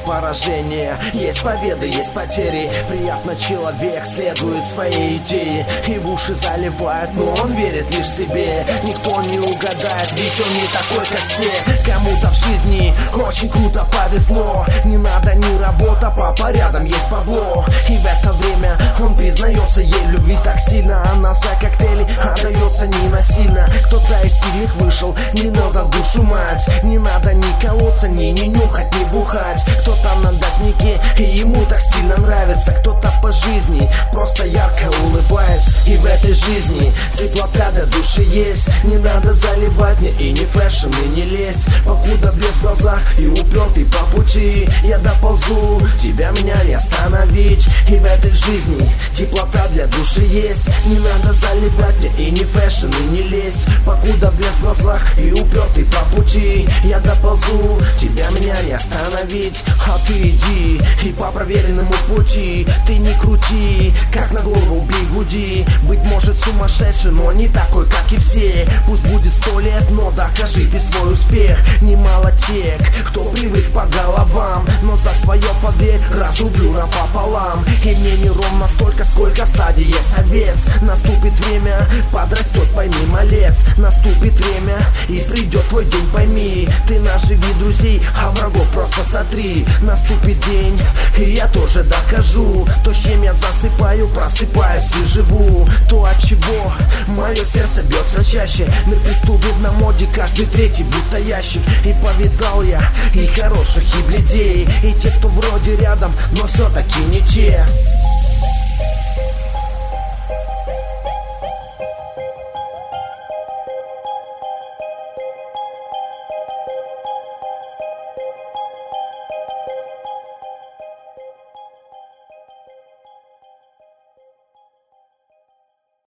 есть поражение, есть победы, есть потери. Приятно, человек следует своей идее, и в уши заливает, но он верит лишь себе. Никто не угадает, ведь он не такой, как все. Кому-то в жизни очень круто повезло. Не надо ни работа, папа рядом, есть Павло. И в это время он признается ей любви так сильно. Она за коктейли отдается не насильно. Кто-то из сильных вышел, не надо душу мать. Не надо ни колоться, ни нюхать, ни бухать. Кто-то на дознике, и ему так сильно нравится. Кто-то по жизни просто ярко улыбается. И в этой жизни теплота для души есть. Не надо заливать мне и не фэшн, и не лезть. Покуда без глазах и упертый по пути. Я доползу, тебя меня не остановить. И в этой жизни теплота для души есть. Не надо заливать мне и не фэшн, и не лезть. Покуда без глазах и упертый по пути. Я доползу, тебя меня не остановить. А ты иди и по проверенному пути. Ты не крути, как на голову бигуди. Быть может сумасшедший, но не такой, как и все. Пусть будет 100 лет, но докажи ты свой успех. Немало тех, кто привык по головам, но за свое поверь, разрублю напополам. И мне не ровно столько, сколько в стадии есть овец. Наступит время, подрастет, пойми, малец. Наступит время, и придет твой день, пойми. Ты наживи друзей, а врагов просто сотри. Наступит день, и я тоже докажу. То, с чем я засыпаю, просыпаюсь и живу. То, от чего мое сердце бьется чаще. Мир приступит на моде, каждый третий будто ящик. И повидал я и хороших, и бледей, и те, кто вроде рядом, но все-таки не те.